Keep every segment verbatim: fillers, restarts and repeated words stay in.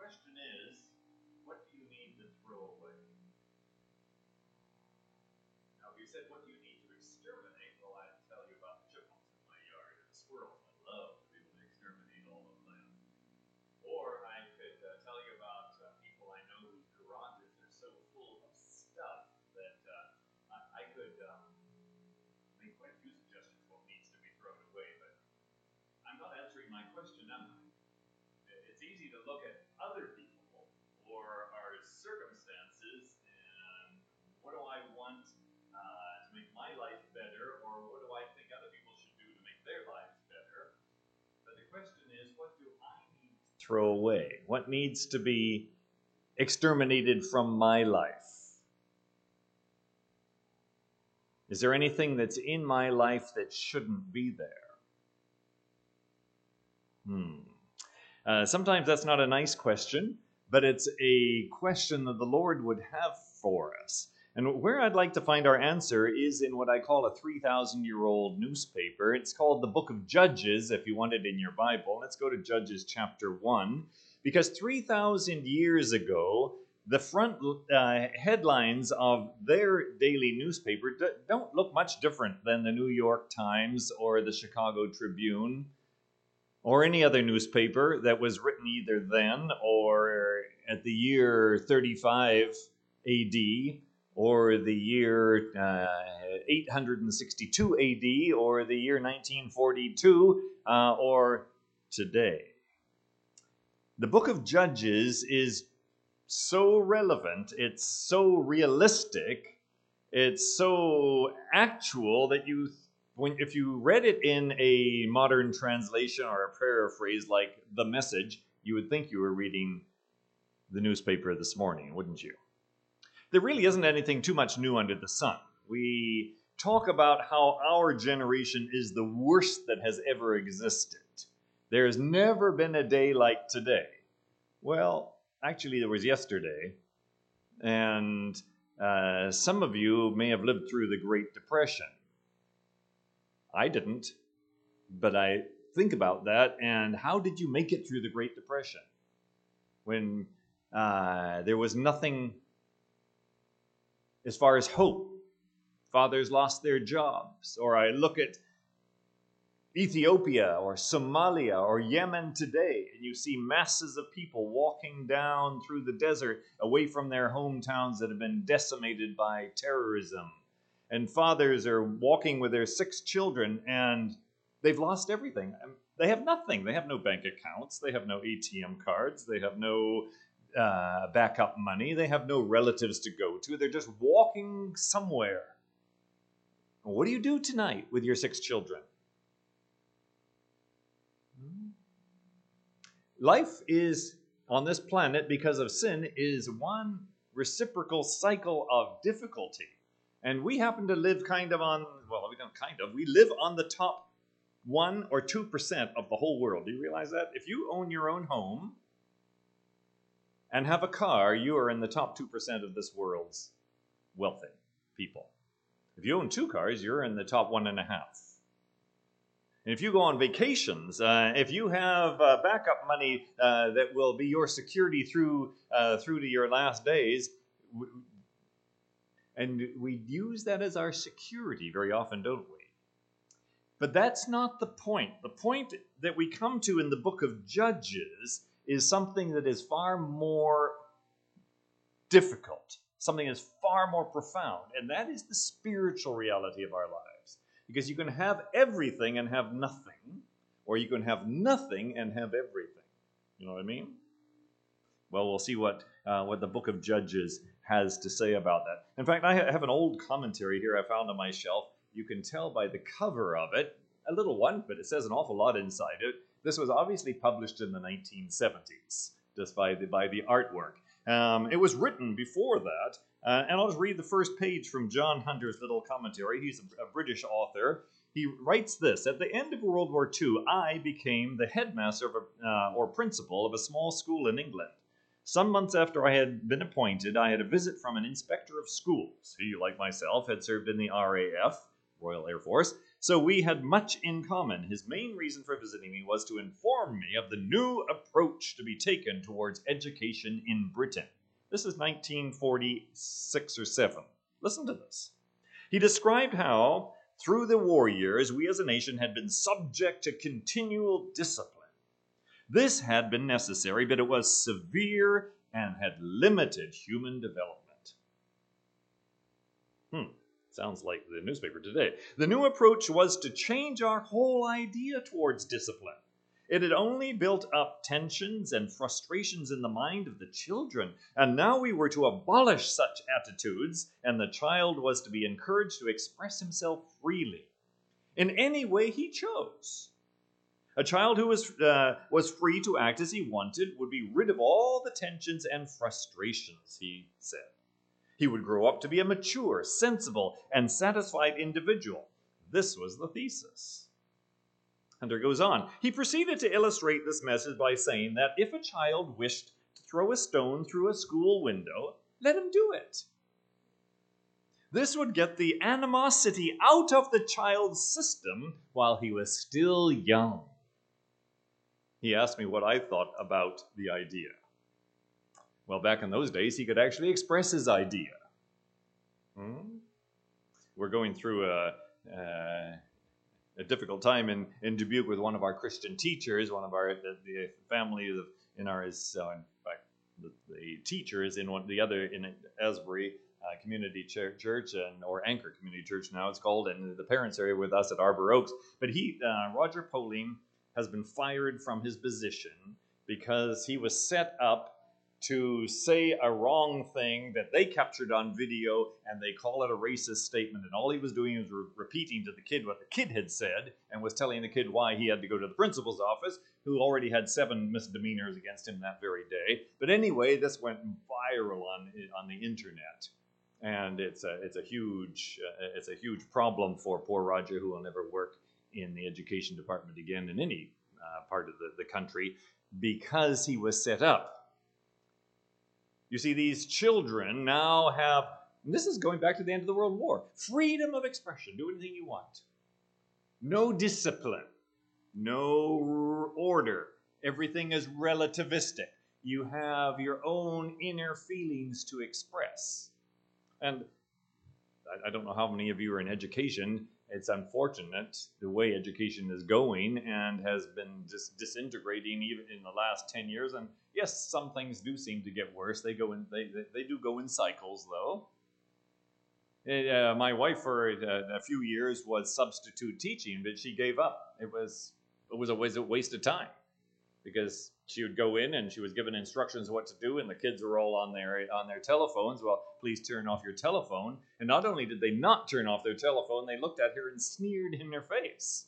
question is, what do you need to throw away? Now, if you said, what do you need to exterminate? Well, I'd tell you about the chipmunks in my yard and the squirrels. I love to be able to exterminate all of them. Or I could uh, tell you about uh, people I know whose garages are so full of stuff that uh, I, I could um, make quite a few suggestions what needs to be thrown away, but I'm not answering my question, am I? It's easy to look at other people or our circumstances and what do I want uh, to make my life better, or what do I think other people should do to make their lives better? But the question is, what do I need to throw away? What needs to be exterminated from my life? Is there anything that's in my life that shouldn't be there? Hmm. Uh, sometimes that's not a nice question, but it's a question that the Lord would have for us. And where I'd like to find our answer is in what I call a three thousand year old newspaper. It's called the Book of Judges, if you want it in your Bible. Let's go to Judges chapter one, because three thousand years ago, the front uh, headlines of their daily newspaper d- don't look much different than the New York Times or the Chicago Tribune, or any other newspaper that was written either then or at the year thirty-five A D, or the year uh, eight hundred sixty-two A D, or the year nineteen forty-two, uh, or today. The book of Judges is so relevant, it's so realistic, it's so actual that you When, if you read it in a modern translation or a paraphrase like The Message, you would think you were reading the newspaper this morning, wouldn't you? There really isn't anything too much new under the sun. We talk about how our generation is the worst that has ever existed. There has never been a day like today. Well, actually, there was yesterday, and uh, some of you may have lived through the Great Depression. I didn't, but I think about that, and how did you make it through the Great Depression? When uh, there was nothing as far as hope. Fathers lost their jobs. Or I look at Ethiopia or Somalia or Yemen today, and you see masses of people walking down through the desert away from their hometowns that have been decimated by terrorism. And fathers are walking with their six children, and they've lost everything. They have nothing. They have no bank accounts. They have no A T M cards. They have no uh, backup money. They have no relatives to go to. They're just walking somewhere. What do you do tonight with your six children? Life is, on this planet, because of sin, is one reciprocal cycle of difficulty. And we happen to live kind of on, well, we don't kind of, we live on the top one or two percent of the whole world. Do you realize that? If you own your own home and have a car, you are in the top two percent of this world's wealthy people. If you own two cars, you're in the top one and a half. And if you go on vacations, uh, if you have uh, backup money uh, that will be your security through uh, through to your last days, w- and we use that as our security very often, don't we? But that's not the point. The point that we come to in the book of Judges is something that is far more difficult, something that is far more profound, and that is the spiritual reality of our lives. Because you can have everything and have nothing, or you can have nothing and have everything. You know what I mean? Well, we'll see what uh, what the book of Judges has to say about that. In fact, I have an old commentary here I found on my shelf. You can tell by the cover of it, a little one, but it says an awful lot inside it. This was obviously published in the nineteen seventies, just by the, by the artwork. Um, it was written before that, uh, and I'll just read the first page from John Hunter's little commentary. He's a, a British author. He writes this: at the end of World War Two, I became the headmaster of a, uh, or principal of a small school in England. Some months after I had been appointed, I had a visit from an inspector of schools. He, like myself, had served in the R A F, Royal Air Force, so we had much in common. His main reason for visiting me was to inform me of the new approach to be taken towards education in Britain. This is nineteen forty-six or seven. Listen to this. He described how, through the war years, we as a nation had been subject to continual discipline. This had been necessary, but it was severe and had limited human development. Hmm. Sounds like the newspaper today. The new approach was to change our whole idea towards discipline. It had only built up tensions and frustrations in the mind of the children, and now we were to abolish such attitudes, and the child was to be encouraged to express himself freely, in any way he chose. A child who was, uh, was free to act as he wanted would be rid of all the tensions and frustrations, he said. He would grow up to be a mature, sensible, and satisfied individual. This was the thesis. Hunter goes on. He proceeded to illustrate this message by saying that if a child wished to throw a stone through a school window, let him do it. This would get the animosity out of the child's system while he was still young. He asked me what I thought about the idea. Well, back in those days, he could actually express his idea. Hmm? We're going through a, a, a difficult time in, in Dubuque with one of our Christian teachers. One of our the, the family of, in our is uh, in fact the, the teacher is in one the other in Asbury uh, Community Church, Church and or Anchor Community Church now it's called, and the parents are with us at Arbor Oaks. But he uh, Roger Poling has been fired from his position because he was set up to say a wrong thing that they captured on video, and they call it a racist statement. And all he was doing was re- repeating to the kid what the kid had said, and was telling the kid why he had to go to the principal's office, who already had seven misdemeanors against him that very day. But anyway, this went viral on on the internet, and it's a it's a huge uh, it's a huge problem for poor Roger, who will never work in the education department again in any uh, part of the, the country, because he was set up. You see, these children now have, and this is going back to the end of the World War, freedom of expression. Do anything you want. No discipline. No order. Everything is relativistic. You have your own inner feelings to express. And I don't know how many of you are in education. It's unfortunate the way education is going and has been just disintegrating even in the last ten years. And yes, some things do seem to get worse. They go in, they, they, they do go in cycles, though. Uh, my wife for a, a few years was substitute teaching, but she gave up. It was it was a waste of time, because she would go in and she was given instructions what to do, and the kids were all on their on their telephones. Well, please turn off your telephone. And not only did they not turn off their telephone, they looked at her and sneered in her face.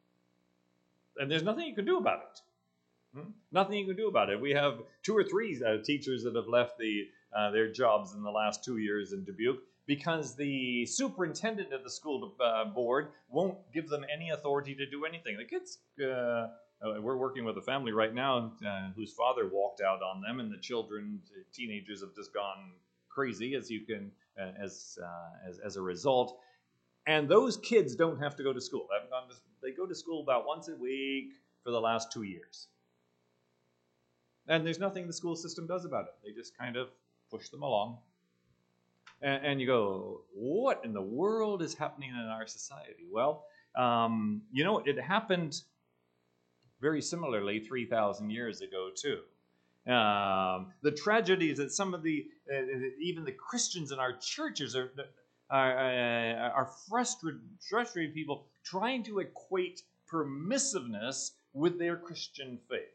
And there's nothing you can do about it. Hmm? Nothing you can do about it. We have two or three uh, teachers that have left the uh, their jobs in the last two years in Dubuque because the superintendent of the school uh, board won't give them any authority to do anything. The kids... Uh, Uh, we're working with a family right now uh, whose father walked out on them, and the children, the teenagers, have just gone crazy, as you can, uh, as, uh, as as a result. And those kids don't have to go to school. They haven't gone to, they go to school about once a week for the last two years. And there's nothing the school system does about it. They just kind of push them along. And, and you go, what in the world is happening in our society? Well, um, you know, it happened very similarly three thousand years ago, too. Um, the tragedy is that some of the, uh, even the Christians in our churches are are, uh, are frustrated, frustrated people trying to equate permissiveness with their Christian faith.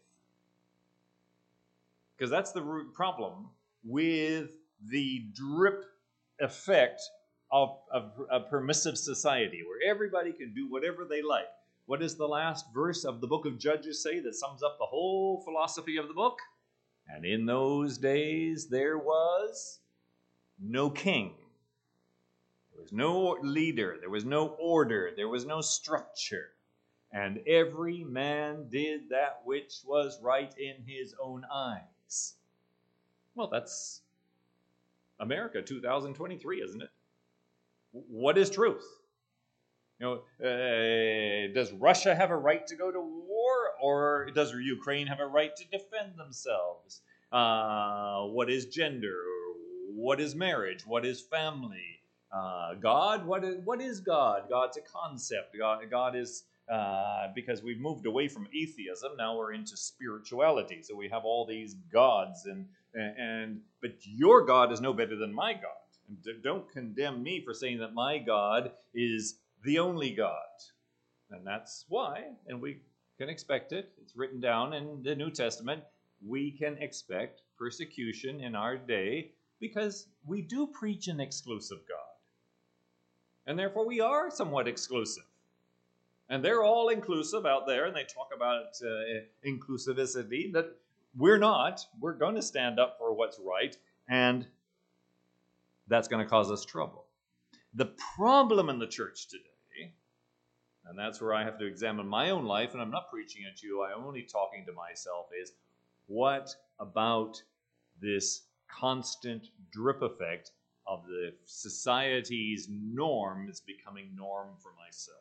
Because that's the root problem with the drip effect of, of a permissive society, where everybody can do whatever they like. What does the last verse of the book of Judges say that sums up the whole philosophy of the book? And in those days there was no king. There was no leader. There was no order. There was no structure. And every man did that which was right in his own eyes. Well, that's America two thousand twenty-three, isn't it? What is truth? You know, uh, does Russia have a right to go to war, or does Ukraine have a right to defend themselves? Uh, what is gender? What is marriage? What is family? Uh, God? What is, what is God? God's a concept. God, God is, uh, because we've moved away from atheism, now we're into spirituality. So we have all these gods, and, and but your God is no better than my God. And don't condemn me for saying that my God is the only God. And that's why, and we can expect it, it's written down in the New Testament, we can expect persecution in our day because we do preach an exclusive God. And therefore we are somewhat exclusive. And they're all inclusive out there, and they talk about uh, inclusivity, but we're not. We're going to stand up for what's right, and that's going to cause us trouble. The problem in the church today, and that's where I have to examine my own life, and I'm not preaching at you, I'm only talking to myself, is what about this constant drip effect of the society's norm is becoming norm for myself?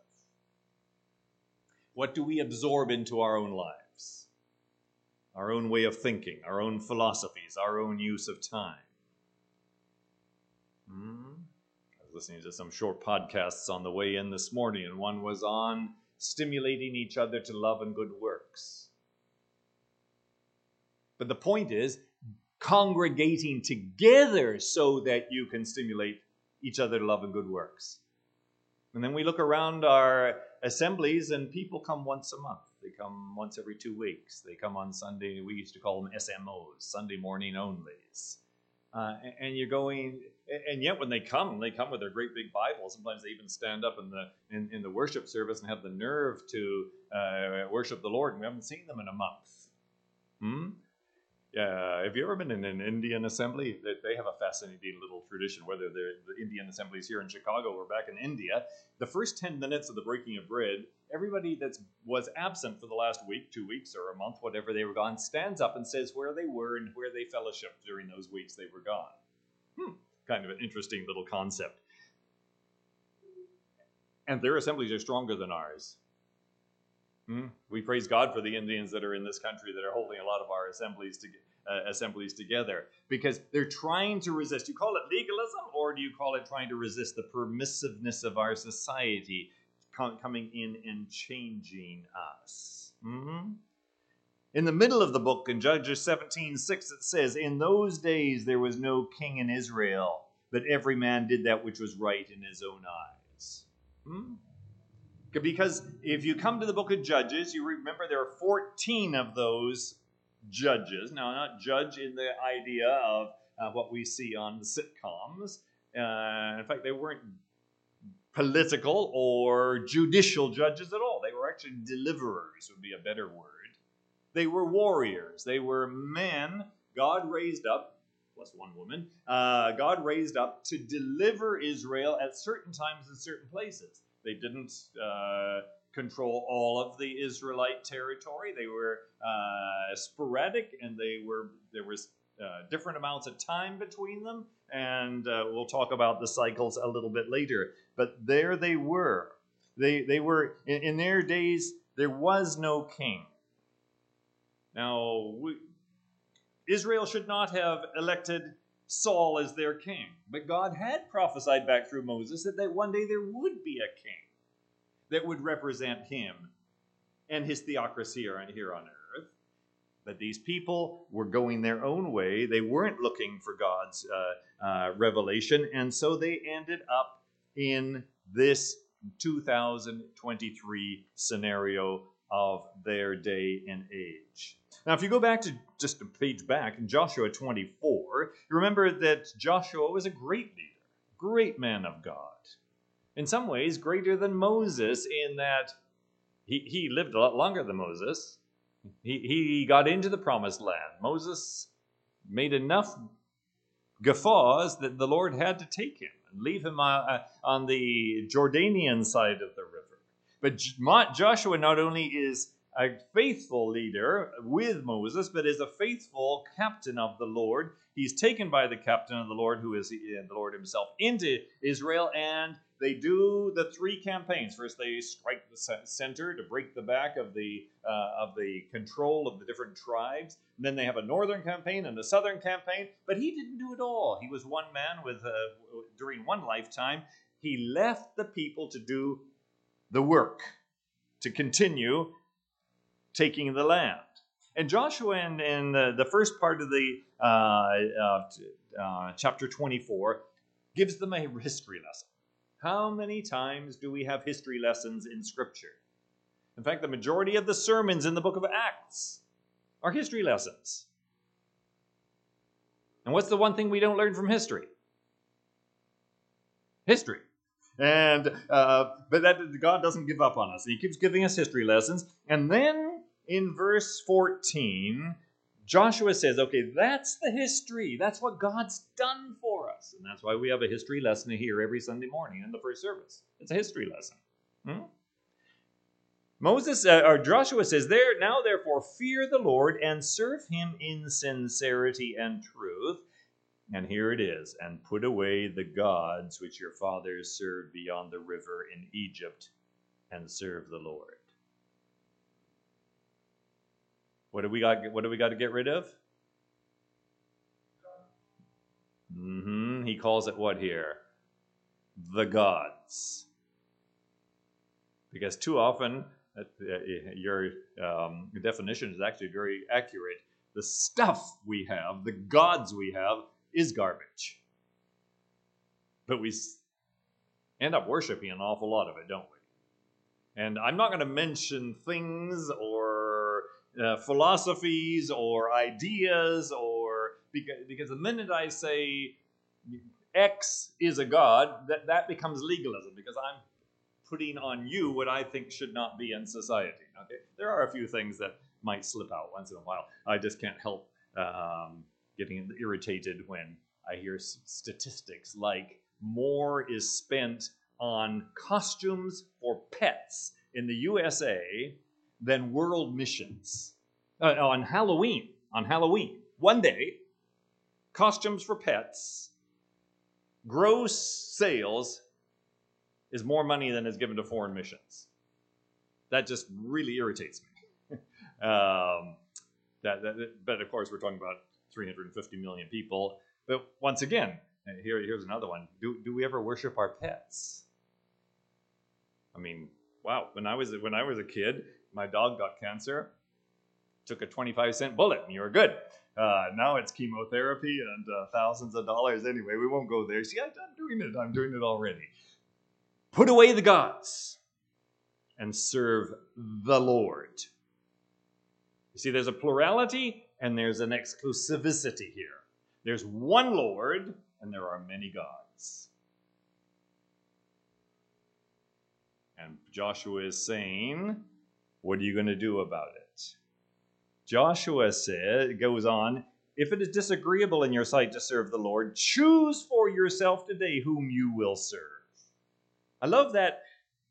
What do we absorb into our own lives? Our own way of thinking, our own philosophies, our own use of time. Hmm? I was listening to some short podcasts on the way in this morning, and one was on stimulating each other to love and good works. But the point is, congregating together so that you can stimulate each other to love and good works. And then we look around our assemblies, and people come once a month. They come once every two weeks. They come on Sunday. We used to call them S M Os, Sunday morning onlys. Uh, and you're going, and yet when they come, they come with their great big Bible. Sometimes they even stand up in the in, in the worship service and have the nerve to uh, worship the Lord. And we haven't seen them in a month. Hmm? Yeah, have you ever been in an Indian assembly? They have a fascinating little tradition, whether they're the Indian assemblies here in Chicago or back in India. The first ten minutes of the breaking of bread, everybody that was absent for the last week, two weeks, or a month, whatever they were gone, stands up and says where they were and where they fellowshiped during those weeks they were gone. Hmm, kind of an interesting little concept. And their assemblies are stronger than ours. Hmm? We praise God for the Indians that are in this country that are holding a lot of our assemblies to, uh, assemblies together, because they're trying to resist. You call it legalism, or do you call it trying to resist the permissiveness of our society com- coming in and changing us? Mm-hmm. In the middle of the book, in Judges seventeen six, it says, "In those days there was no king in Israel, but every man did that which was right in his own eyes." Hmm? Because if you come to the book of Judges, you remember there are fourteen of those judges. Now, not judge in the idea of uh, what we see on the sitcoms. Uh, in fact, they weren't political or judicial judges at all. They were actually deliverers, would be a better word. They were warriors. They were men God raised up, plus one woman, uh, God raised up to deliver Israel at certain times in certain places. They didn't uh, control all of the Israelite territory. They were uh, sporadic, and they were there was uh, different amounts of time between them. And uh, we'll talk about the cycles a little bit later. But there they were. They they were in, in their days. There was no king. Now, we, Israel should not have elected Saul as their king. But God had prophesied back through Moses that, that one day there would be a king that would represent him and his theocracy here on earth. But these people were going their own way. They weren't looking for God's uh, uh, revelation, and so they ended up in this two thousand twenty-three scenario of their day and age. Now, if you go back to just a page back in Joshua twenty-four, you remember that Joshua was a great leader, great man of God. In some ways, greater than Moses in that he, he lived a lot longer than Moses. He, he got into the promised land. Moses made enough guffaws that the Lord had to take him and leave him uh, on the Jordanian side of the river. But Joshua not only is a faithful leader with Moses, but is a faithful captain of the Lord. He's taken by the captain of the Lord, who is the Lord himself, into Israel, and they do the three campaigns. First, they strike the center to break the back of the uh, of the control of the different tribes. And then they have a northern campaign and a southern campaign. But he didn't do it all. He was one man with uh, during one lifetime. He left the people to do the work, to continue taking the land. And Joshua, in, in the, the first part of the uh, uh, uh, chapter twenty-four, gives them a history lesson. How many times do we have history lessons in Scripture? In fact, the majority of the sermons in the book of Acts are history lessons. And what's the one thing we don't learn from history? History. And uh, but that God doesn't give up on us. He keeps giving us history lessons. And then in verse fourteen, Joshua says, okay, that's the history. That's what God's done for us. And that's why we have a history lesson here every Sunday morning in the first service. It's a history lesson. Hmm? Moses uh, or Joshua says, "There now therefore fear the Lord and serve him in sincerity and truth." And here it is, "and put away the gods which your fathers served beyond the river in Egypt, and serve the Lord." What do we got? What do we got to get rid of? Mm-hmm. He calls it what here? The gods. Because too often, uh, your um, definition is actually very accurate. The stuff we have, the gods we have, is garbage. But we end up worshiping an awful lot of it, don't we? And I'm not going to mention things or uh, philosophies or ideas, or because, because the minute I say X is a god, that, that becomes legalism, because I'm putting on you what I think should not be in society. Okay, there are a few things that might slip out once in a while. I just can't help um, getting irritated when I hear statistics like more is spent on costumes for pets in the U S A than world missions. Uh, on Halloween, on Halloween, one day, costumes for pets, gross sales is more money than is given to foreign missions. That just really irritates me. um, that, that, but of course, we're talking about three hundred fifty million people. But once again, here, here's another one. Do, do we ever worship our pets? I mean, wow. When I was when I was a kid, my dog got cancer. Took a twenty-five cent bullet, and you were good. Uh, now it's chemotherapy and uh, thousands of dollars. Anyway, we won't go there. See, I'm doing it. I'm doing it already. Put away the gods and serve the Lord. You see, there's a plurality and there's an exclusivity here. There's one Lord and there are many gods. And Joshua is saying, what are you going to do about it? Joshua said, goes on, "If it is disagreeable in your sight to serve the Lord, choose for yourself today whom you will serve." I love that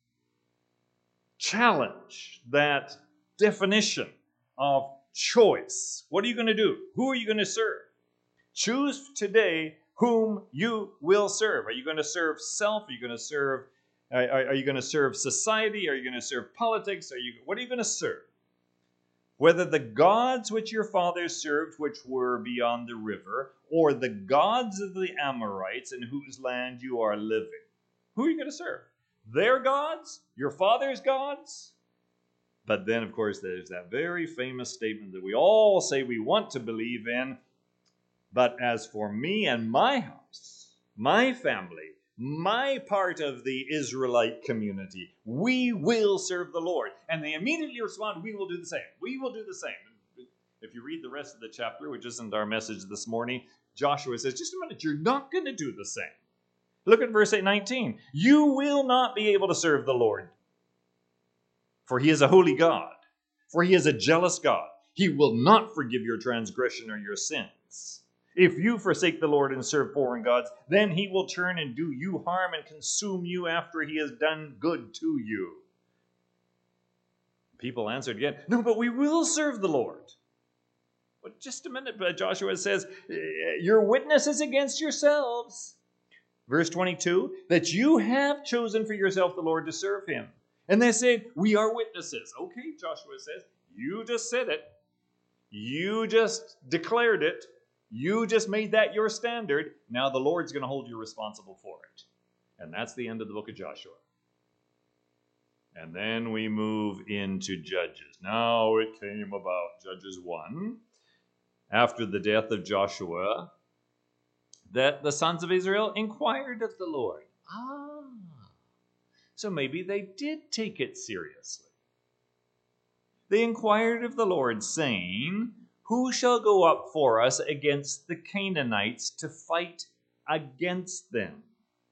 challenge, that definition of choice. What are you going to do? Who are you going to serve? Choose today whom you will serve. Are you going to serve self? Are you going to serve? Are, are you going to serve society? Are you going to serve politics? Are you? What are you going to serve? Whether the gods which your fathers served, which were beyond the river, or the gods of the Amorites in whose land you are living. Who are you going to serve? Their gods? Your father's gods? But then, of course, there's that very famous statement that we all say we want to believe in. "But as for me and my house, my family, my part of the Israelite community, we will serve the Lord." And they immediately respond, "We will do the same. We will do the same." If you read the rest of the chapter, which isn't our message this morning, Joshua says, just a minute, you're not going to do the same. Look at verse eight nineteen. "You will not be able to serve the Lord, for he is a holy God, for he is a jealous God. He will not forgive your transgression or your sins. If you forsake the Lord and serve foreign gods, then he will turn and do you harm and consume you after he has done good to you." People answered again, "No, but we will serve the Lord." But just a minute, but Joshua says, "Your witness is against yourselves." Verse twenty-two, that you have chosen for yourself the Lord to serve him. And they said, we are witnesses. Okay, Joshua says, you just said it. You just declared it. You just made that your standard. Now the Lord's going to hold you responsible for it. And that's the end of the book of Joshua. And then we move into Judges. Now it came about, Judges one, after the death of Joshua, that the sons of Israel inquired of the Lord. Ah, so maybe they did take it seriously. They inquired of the Lord, saying, who shall go up for us against the Canaanites to fight against them?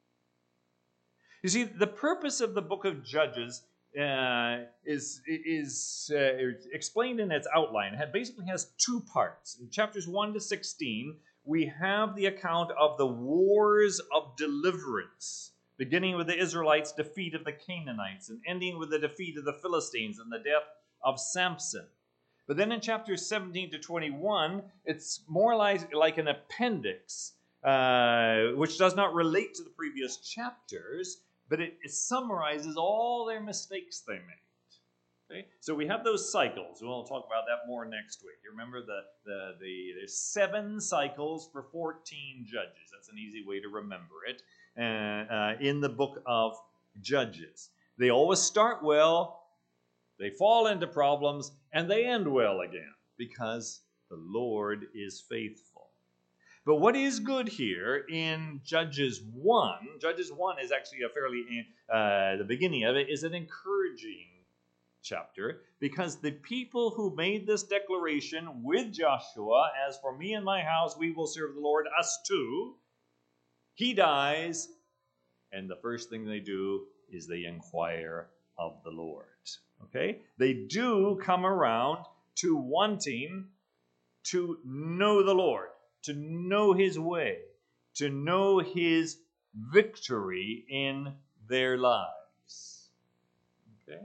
You see, the purpose of the book of Judges uh, is, is uh, explained in its outline. It basically has two parts. In chapters one to sixteen, we have the account of the wars of deliverance, beginning with the Israelites' defeat of the Canaanites and ending with the defeat of the Philistines and the death of Samson. But then in chapters seventeen to twenty-one, it's more like, like an appendix, uh, which does not relate to the previous chapters, but it, it summarizes all their mistakes they made. Okay? So we have those cycles. We'll talk about that more next week. You remember the, the, the there's seven cycles for fourteen judges. That's an easy way to remember it. Uh, uh, in the book of Judges. They always start well, they fall into problems, and they end well again because the Lord is faithful. But what is good here in Judges one, Judges one is actually a fairly, uh, the beginning of it is an encouraging chapter, because the people who made this declaration with Joshua, as for me and my house, we will serve the Lord, us too, he dies, and the first thing they do is they inquire of the Lord. Okay? They do come around to wanting to know the Lord, to know his way, to know his victory in their lives. Okay?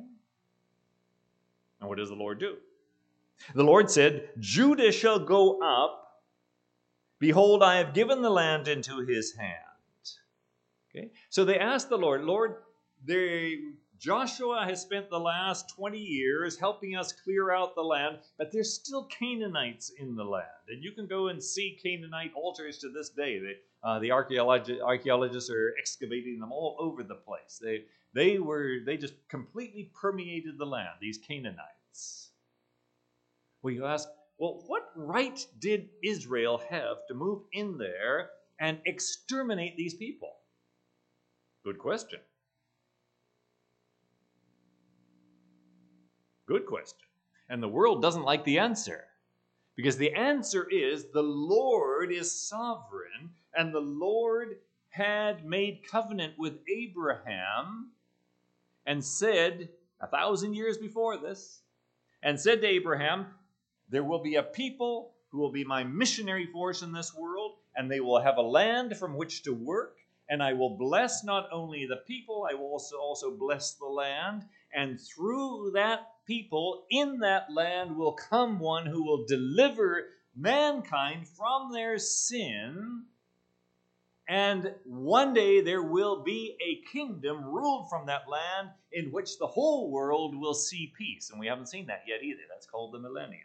And what does the Lord do? The Lord said, Judah shall go up. Behold, I have given the land into his hand. Okay? So they asked the Lord, Lord, they, Joshua has spent the last twenty years helping us clear out the land, but there's still Canaanites in the land. And you can go and see Canaanite altars to this day. They, uh, the archaeologi- archaeologists are excavating them all over the place. They, they, were, they just completely permeated the land, these Canaanites. Well, you ask, well, what right did Israel have to move in there and exterminate these people? Good question. Good question. And the world doesn't like the answer. Because the answer is the Lord is sovereign, and the Lord had made covenant with Abraham and said, a thousand years before this, and said to Abraham, there will be a people who will be my missionary force in this world, and they will have a land from which to work, and I will bless not only the people, I will also, also bless the land, and through that people in that land will come one who will deliver mankind from their sin, and one day there will be a kingdom ruled from that land in which the whole world will see peace. And we haven't seen that yet either. That's called the millennium.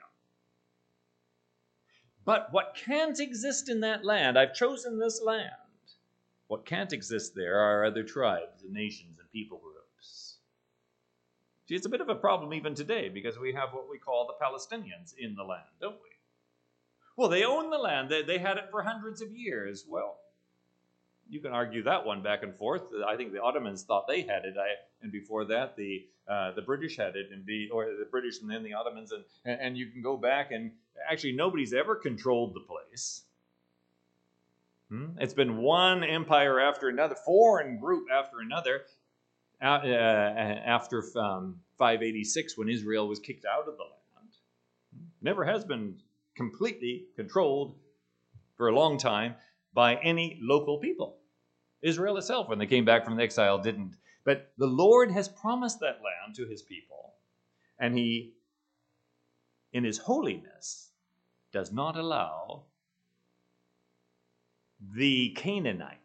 But what can't exist in that land, I've chosen this land. What can't exist there are other tribes and nations and people groups. See, it's a bit of a problem even today because we have what we call the Palestinians in the land, don't we? Well, they own the land. They, they had it for hundreds of years. Well, you can argue that one back and forth. I think the Ottomans thought they had it, I, and before that, the uh, the British had it, and be, or the British and then the Ottomans, and, and, and you can go back, and actually nobody's ever controlled the place. Hmm? It's been one empire after another, foreign group after another, uh, uh, after um, five eighty-six, when Israel was kicked out of the land. Never has been completely controlled for a long time by any local people. Israel itself, when they came back from the exile, didn't. But the Lord has promised that land to his people, and he, in his holiness, does not allow the Canaanite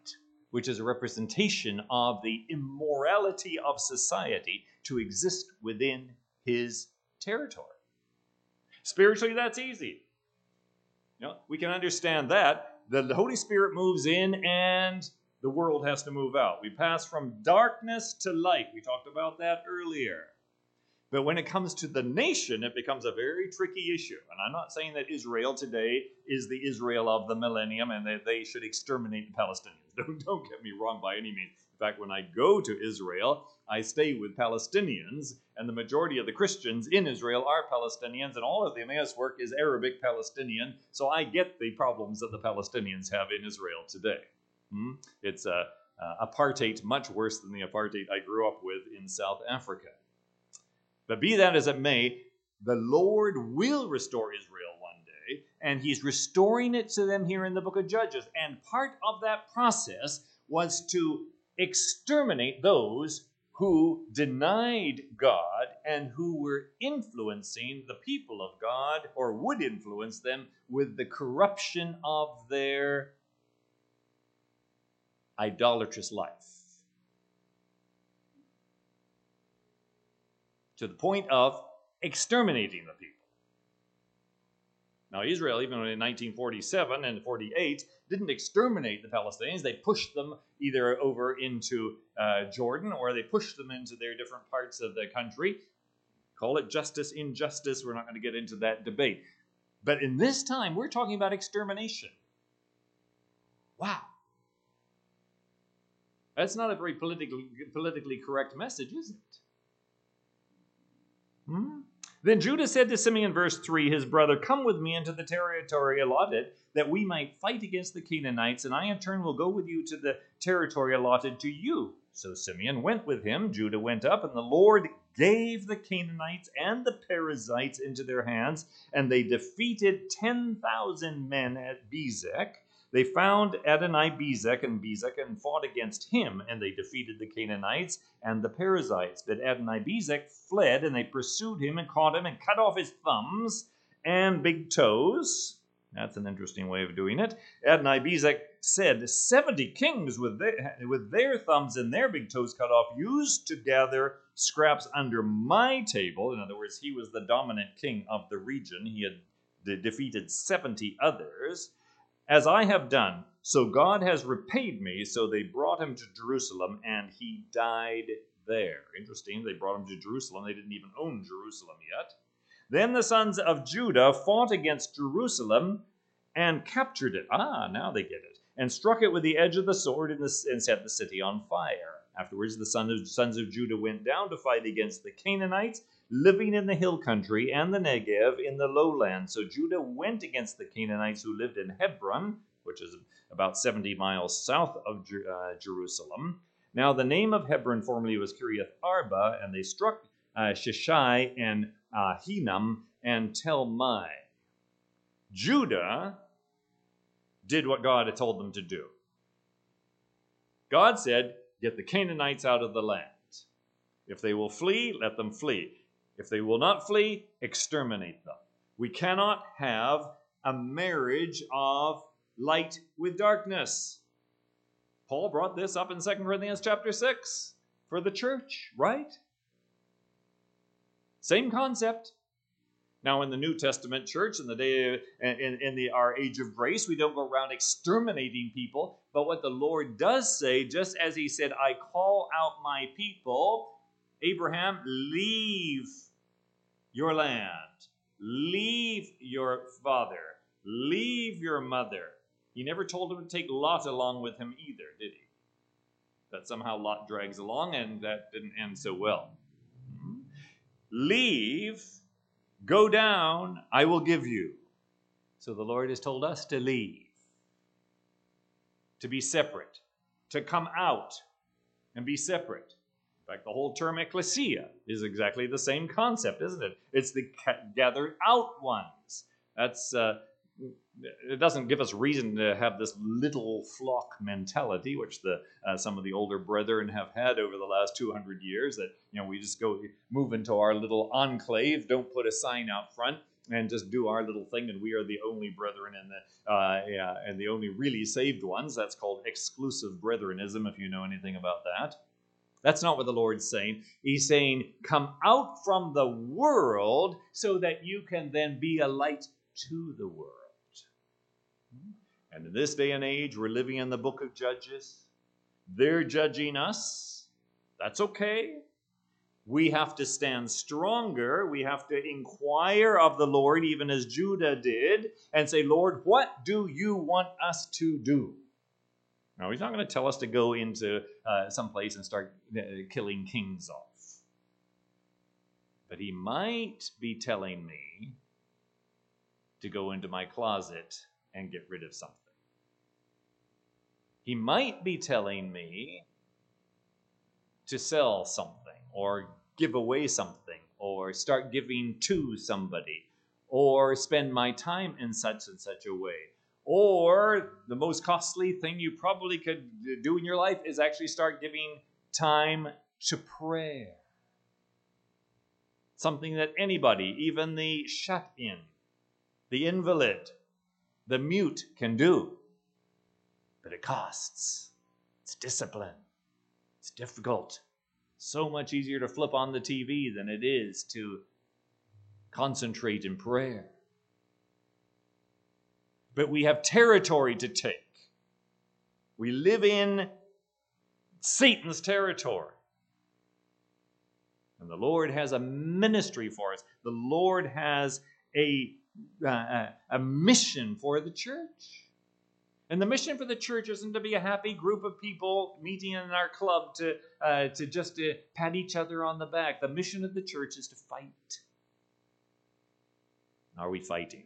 which is a representation of the immorality of society, to exist within his territory. Spiritually, that's easy. You know, we can understand that. The Holy Spirit moves in and the world has to move out. We pass from darkness to light. We talked about that earlier. But when it comes to the nation, it becomes a very tricky issue. And I'm not saying that Israel today is the Israel of the millennium and that they should exterminate the Palestinians. Don't, don't get me wrong by any means. In fact, when I go to Israel, I stay with Palestinians, and the majority of the Christians in Israel are Palestinians, and all of the Emmaus work is Arabic Palestinian, so I get the problems that the Palestinians have in Israel today. Hmm? It's uh, uh, apartheid much worse than the apartheid I grew up with in South Africa. But be that as it may, the Lord will restore Israel one day, and he's restoring it to them here in the book of Judges. And part of that process was to exterminate those who denied God and who were influencing the people of God, or would influence them, with the corruption of their idolatrous life. To the point of exterminating the people. Now, Israel, even in nineteen forty-seven and forty-eight, didn't exterminate the Palestinians. They pushed them either over into uh, Jordan, or they pushed them into their different parts of the country. Call it justice, injustice. We're not going to get into that debate. But in this time, we're talking about extermination. Wow. That's not a very politically, politically correct message, is it? Hmm? Then Judah said to Simeon, verse three, his brother, come with me into the territory allotted, that we might fight against the Canaanites, and I in turn will go with you to the territory allotted to you. So Simeon went with him, Judah went up, and the Lord gave the Canaanites and the Perizzites into their hands, and they defeated ten thousand men at Bezek. They found Adonai-Bezek and Bezek and fought against him, and they defeated the Canaanites and the Perizzites. But Adonai-Bezek fled, and they pursued him and caught him and cut off his thumbs and big toes. That's an interesting way of doing it. Adonai-Bezek said, seventy kings with their, with their thumbs and their big toes cut off used to gather scraps under my table. In other words, he was the dominant king of the region. He had de- defeated seventy others. As I have done, so God has repaid me. So they brought him to Jerusalem, and he died there. Interesting, they brought him to Jerusalem. They didn't even own Jerusalem yet. Then the sons of Judah fought against Jerusalem and captured it. Ah, now they get it. And struck it with the edge of the sword and, the, and set the city on fire. Afterwards, the son of, sons of Judah went down to fight against the Canaanites, living in the hill country and the Negev in the lowland. So Judah went against the Canaanites who lived in Hebron, which is about seventy miles south of uh, Jerusalem. Now the name of Hebron formerly was Kiriath Arba, and they struck uh, Sheshai and uh, Hinnom and Telmai. Judah did what God had told them to do. God said, get the Canaanites out of the land. If they will flee, let them flee. If they will not flee, exterminate them. We cannot have a marriage of light with darkness. Paul brought this up in Second Corinthians chapter six for the church, right? Same concept. Now, in the New Testament church, in the day, in, in the our age of grace, we don't go around exterminating people. But what the Lord does say, just as he said, I call out my people, Abraham, leave your land, leave your father, leave your mother. He never told him to take Lot along with him either, did he? But somehow Lot drags along, and that didn't end so well. Leave, go down, I will give you. So the Lord has told us to leave, to be separate, to come out and be separate. In fact, the whole term ecclesia is exactly the same concept, isn't it? It's the gathered out ones. That's uh, it doesn't give us reason to have this little flock mentality, which the uh, some of the older brethren have had over the last two hundred years, that, you know, we just go move into our little enclave, don't put a sign out front, and just do our little thing, and we are the only brethren and the uh, yeah, and the only really saved ones. That's called exclusive brethrenism, if you know anything about that. That's not what the Lord's saying. He's saying, come out from the world so that you can then be a light to the world. And in this day and age, we're living in the book of Judges. They're judging us. That's okay. We have to stand stronger. We have to inquire of the Lord, even as Judah did, and say, Lord, what do you want us to do? Now, he's not going to tell us to go into uh, some place and start uh, killing kings off. But he might be telling me to go into my closet and get rid of something. He might be telling me to sell something, or give away something, or start giving to somebody, or spend my time in such and such a way. Or the most costly thing you probably could do in your life is actually start giving time to prayer. Something that anybody, even the shut-in, the invalid, the mute can do. But it costs. It's discipline. It's difficult. So much easier to flip on the T V than it is to concentrate in prayer. But we have territory to take. We live in Satan's territory. And the Lord has a ministry for us. The Lord has a, uh, a mission for the church. And the mission for the church isn't to be a happy group of people meeting in our club to, uh, to just to pat each other on the back. The mission of the church is to fight. Are we fighting?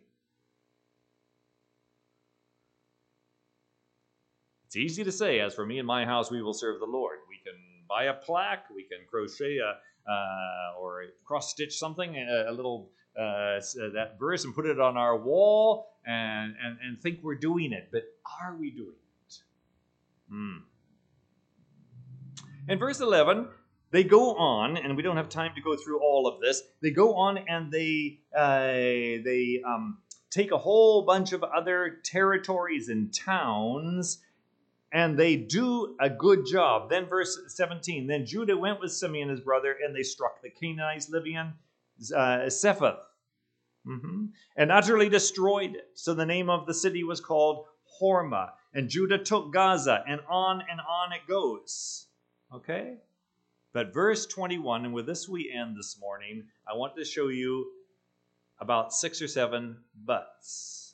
It's easy to say, as for me and my house, we will serve the Lord. We can buy a plaque, we can crochet a, uh, or cross-stitch something, a, a little uh, that verse, and put it on our wall, and, and, and think we're doing it. But are we doing it? Hmm. In verse eleven, they go on, and we don't have time to go through all of this. They go on and they uh, they um, take a whole bunch of other territories and towns, and they do a good job. Then verse seventeen, then Judah went with Simeon his brother, and they struck the Canaanites living in uh, Sephath, mm-hmm. and utterly destroyed it. So the name of the city was called Hormah. And Judah took Gaza, and on and on it goes. Okay? But verse twenty-one, and with this we end this morning, I want to show you about six or seven buts.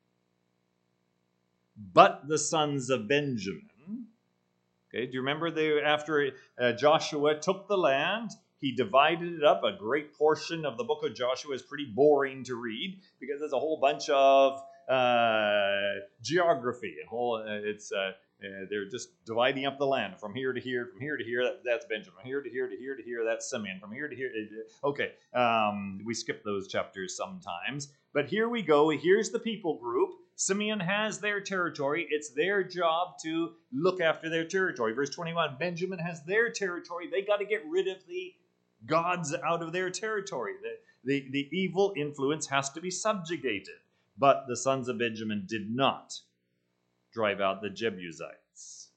But the sons of Benjamin. Okay, do you remember they, after uh, Joshua took the land, he divided it up. A great portion of the book of Joshua is pretty boring to read because there's a whole bunch of uh, geography. A whole, uh, it's uh, uh, they're just dividing up the land from here to here, from here to here. That, that's Benjamin. From here to here to here to here. That's Simeon. From here to here. Uh, okay, um, we skip those chapters sometimes, but here we go. Here's the people group. Simeon has their territory. It's their job to look after their territory. Verse twenty-one, Benjamin has their territory. They got to get rid of the gods out of their territory. The, the, the evil influence has to be subjugated. But the sons of Benjamin did not drive out the Jebusites.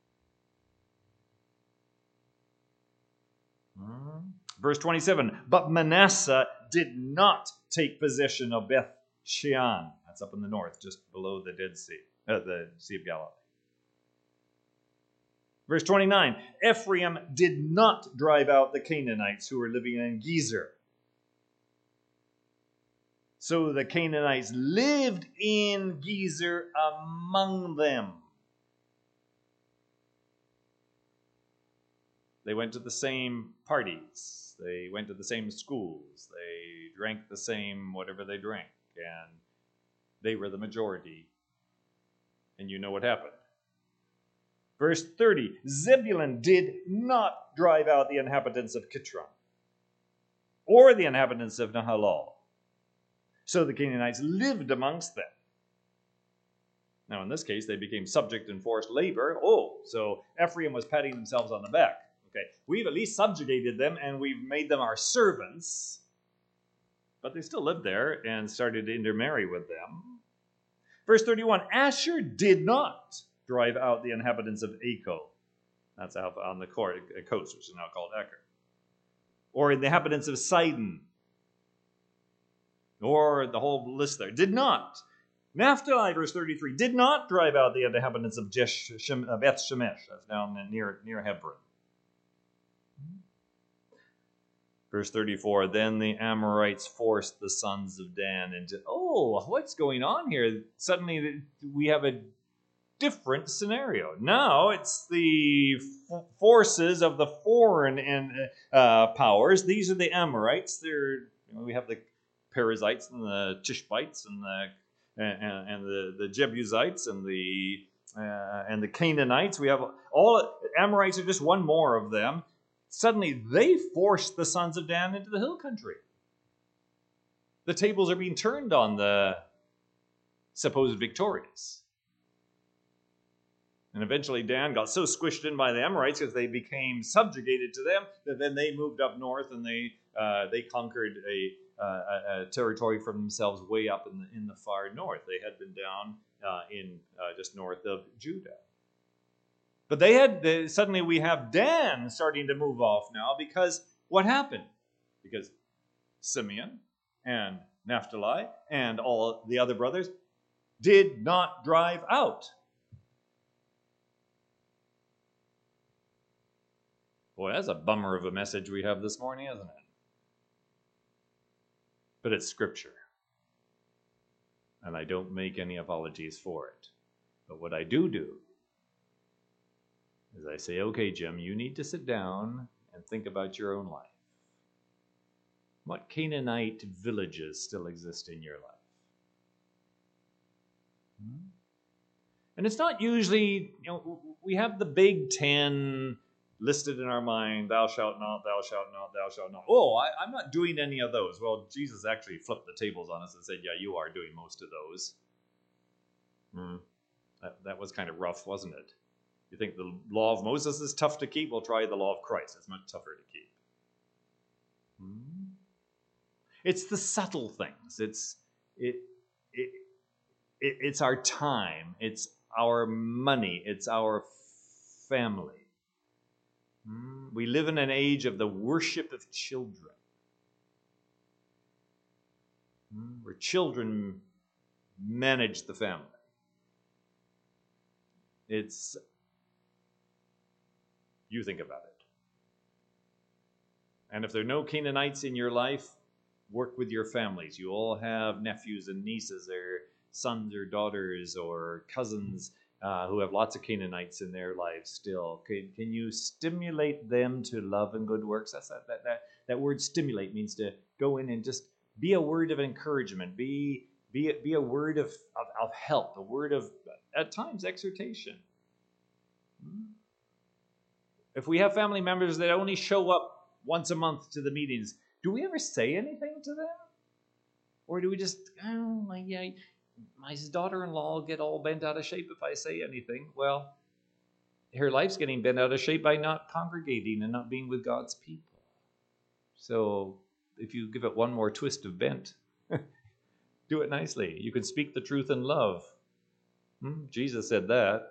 Hmm. Verse twenty-seven, but Manasseh did not take possession of Beth Shean. That's up in the north, just below the Dead Sea, uh, the Sea of Galilee. Verse twenty-nine, Ephraim did not drive out the Canaanites who were living in Gezer. So the Canaanites lived in Gezer among them. They went to the same parties. They went to the same schools. They drank the same whatever they drank. And they were the majority. And you know what happened. Verse thirty, Zebulun did not drive out the inhabitants of Kitron or the inhabitants of Nahalal. So the Canaanites lived amongst them. Now in this case, they became subject and forced labor. Oh, so Ephraim was patting themselves on the back. Okay, we've at least subjugated them and we've made them our servants. but they still lived there and started to intermarry with them. Verse thirty-one, Asher did not drive out the inhabitants of Acco. That's out on the coast, which is now called Eker. Or the inhabitants of Sidon. Or the whole list there. Did not. Naphtali, verse thirty-three, did not drive out the inhabitants of Beth Shemesh. That's down near, near Hebron. Verse thirty-four, then the Amorites forced the sons of Dan into... Oh, what's going on here? Suddenly we have a different scenario. Now it's the f- forces of the foreign and uh, powers. These are the Amorites. They're, you know, we have the Perizzites and the Tishbites and the and, and the, the Jebusites and the uh, and the Canaanites. We have all Amorites are just one more of them. Suddenly they forced the sons of Dan into the hill country. The tables are being turned on the supposed victorious. And eventually Dan got so squished in by the Amorites because they became subjugated to them that then they moved up north and they uh, they conquered a, uh, a, a territory for themselves way up in the, in the far north. They had been down uh, in uh, just north of Judah. But they had they, suddenly we have Dan starting to move off now because what happened? Because Simeon and Naphtali and all the other brothers did not drive out. Boy, that's a bummer of a message we have this morning, isn't it? But it's Scripture. And I don't make any apologies for it. But what I do do is I say, okay, Jim, you need to sit down and think about your own life. What Canaanite villages still exist in your life? Hmm? And it's not usually, you know, we have the big ten listed in our mind, thou shalt not, thou shalt not, thou shalt not. Oh, I, I'm not doing any of those. Well, Jesus actually flipped the tables on us and said, yeah, you are doing most of those. Hmm. That, that was kind of rough, wasn't it? You think the law of Moses is tough to keep? Well, try the law of Christ. It's much tougher to keep. Hmm. It's the subtle things. It's it, it, it it's our time. It's our money. It's our family. We live in an age of the worship of children, where children manage the family. It's, you think about it. And if there are no Canaanites in your life, work with your families. You all have nephews and nieces, or sons or daughters or cousins Uh, who have lots of Canaanites in their lives still. Can, can you stimulate them to love and good works? That's that, that, that, that word stimulate means to go in and just be a word of encouragement, be, be, be a word of, of, of help, a word of, at times, exhortation. If we have family members that only show up once a month to the meetings, do we ever say anything to them? Or do we just, oh, my, yeah, my daughter-in-law will get all bent out of shape if I say anything? Well, her life's getting bent out of shape by not congregating and not being with God's people. So if you give it one more twist of bent, do it nicely. You can speak the truth in love. Hmm? Jesus said that.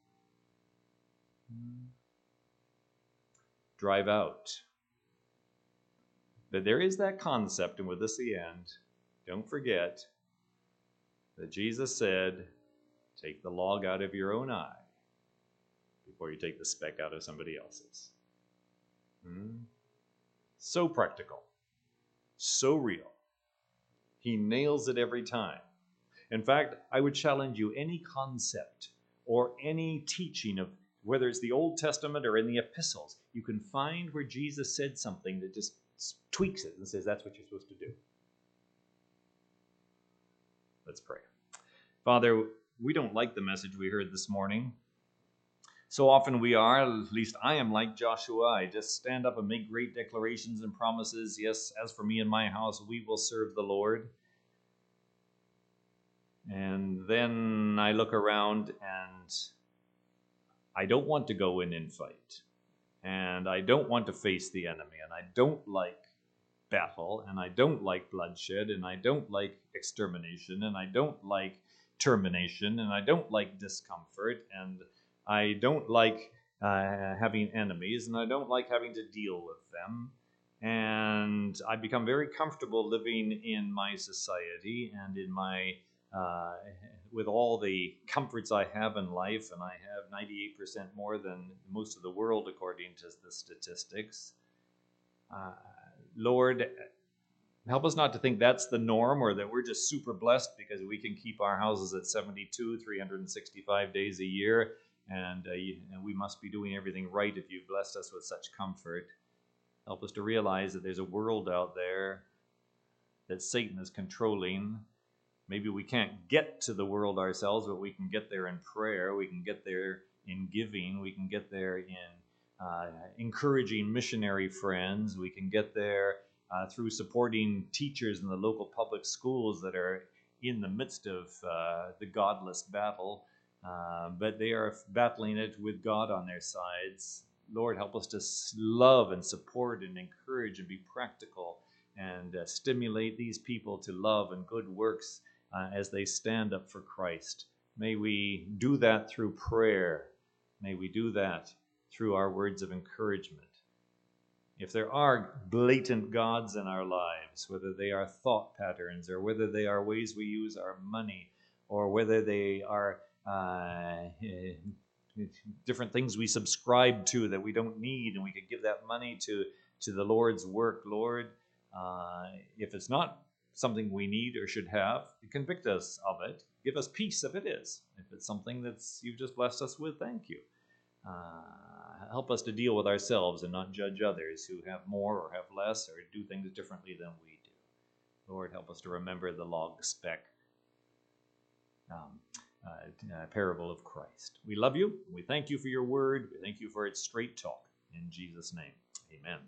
Hmm. Drive out. But there is that concept, and with this the end, don't forget that Jesus said, take the log out of your own eye before you take the speck out of somebody else's. Hmm? So practical. So real. He nails it every time. In fact, I would challenge you, any concept or any teaching of whether it's the Old Testament or in the epistles, you can find where Jesus said something that just tweaks it and says that's what you're supposed to do. Let's pray. Father, we don't like the message we heard this morning. So often we are, at least I am like Joshua. I just stand up and make great declarations and promises. Yes, as for me and my house, we will serve the Lord. And then I look around and I don't want to go in and fight. And I don't want to face the enemy. And I don't like battle, and I don't like bloodshed, and I don't like extermination, and I don't like termination, and I don't like discomfort, and I don't like uh, having enemies, and I don't like having to deal with them. And I become very comfortable living in my society and in my uh, with all the comforts I have in life, and I have ninety-eight percent more than most of the world according to the statistics. Uh, Lord, help us not to think that's the norm, or that we're just super blessed because we can keep our houses at seventy-two, three hundred sixty-five days a year, and, uh, and we must be doing everything right if you've blessed us with such comfort. Help us to realize that there's a world out there that Satan is controlling. Maybe we can't get to the world ourselves, but we can get there in prayer. We can get there in giving. We can get there in uh, encouraging missionary friends. We can get there uh, through supporting teachers in the local public schools that are in the midst of uh, the godless battle, uh, but they are battling it with God on their sides. Lord, help us to love and support and encourage and be practical and uh, stimulate these people to love and good works uh, as they stand up for Christ. May we do that through prayer. May we do that through our words of encouragement. If there are blatant gods in our lives, whether they are thought patterns or whether they are ways we use our money or whether they are uh, different things we subscribe to that we don't need, and we could give that money to, to the Lord's work. Lord, uh, if it's not something we need or should have, convict us of it. Give us peace if it is. If it's something that's you've just blessed us with, thank you. Uh, help us to deal with ourselves and not judge others who have more or have less or do things differently than we do. Lord, help us to remember the log speck Um, Uh, uh, parable of Christ. We love you. We thank you for your word. We thank you for its straight talk. In Jesus' name, amen.